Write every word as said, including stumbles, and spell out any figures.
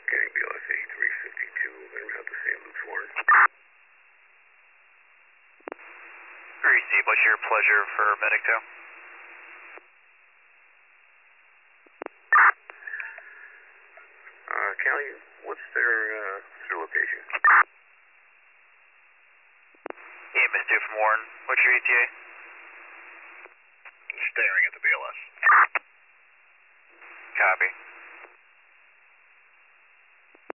Getting B L S eighty-three fifty-two, and route to Saint Luke's Warren. Receive, what's your pleasure for medic two? Uh, Callie, what's their, uh, their location? E M S two from Warren, what's your E T A?